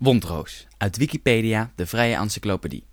Wondroos, uit Wikipedia, de vrije encyclopedie.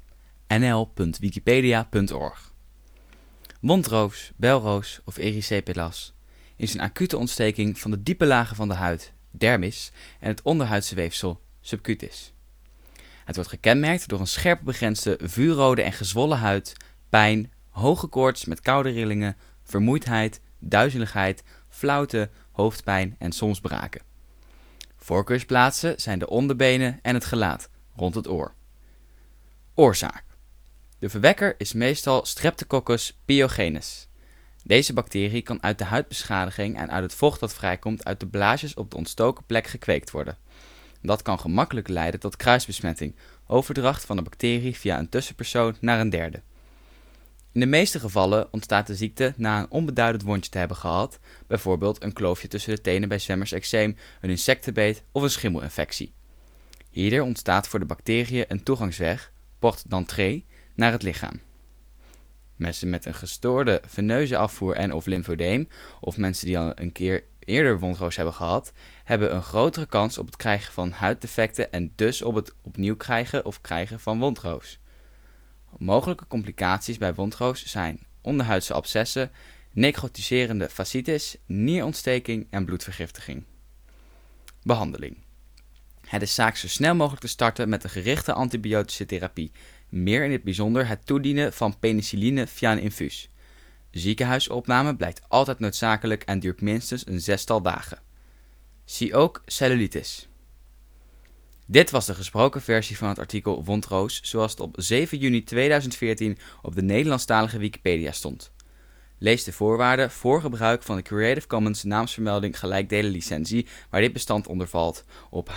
nl.wikipedia.org. Wondroos, belroos of erysipelas is een acute ontsteking van de diepe lagen van de huid, dermis, en het onderhuidse weefsel, subcutis. Het wordt gekenmerkt door een scherp begrensde vuurrode en gezwollen huid, pijn, hoge koorts met koude rillingen, vermoeidheid, duizeligheid, flauwte, hoofdpijn en soms braken. Voorkeursplaatsen zijn de onderbenen en het gelaat, rond het oor. Oorzaak. De verwekker is meestal Streptococcus pyogenes. Deze bacterie kan uit de huidbeschadiging en uit het vocht dat vrijkomt uit de blaasjes op de ontstoken plek gekweekt worden. Dat kan gemakkelijk leiden tot kruisbesmetting, overdracht van de bacterie via een tussenpersoon naar een derde. In de meeste gevallen ontstaat de ziekte na een onbeduidend wondje te hebben gehad, bijvoorbeeld een kloofje tussen de tenen bij zwemmerseczeem, een insectenbeet of een schimmelinfectie. Hierdoor ontstaat voor de bacteriën een toegangsweg, porte d'entrée, naar het lichaam. Mensen met een gestoorde veneuze afvoer en of lymfodeem, of mensen die al een keer eerder wondroos hebben gehad, hebben een grotere kans op het krijgen van huiddefecten en dus op het opnieuw krijgen van wondroos. Mogelijke complicaties bij wondroos zijn onderhuidse abscessen, necrotiserende fasciitis, nierontsteking en bloedvergiftiging. Behandeling. Het is zaak zo snel mogelijk te starten met een gerichte antibiotische therapie, meer in het bijzonder het toedienen van penicilline via een infuus. Ziekenhuisopname blijkt altijd noodzakelijk en duurt minstens een 6-tal dagen. Zie ook cellulitis. Dit was de gesproken versie van het artikel Wondroos, zoals het op 7 juni 2014 op de Nederlandstalige Wikipedia stond. Lees de voorwaarden voor gebruik van de Creative Commons naamsvermelding gelijkdelen licentie waar dit bestand onder valt op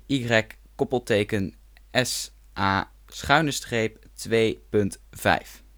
http://creative-commons.org/licenses-by-SA-2.5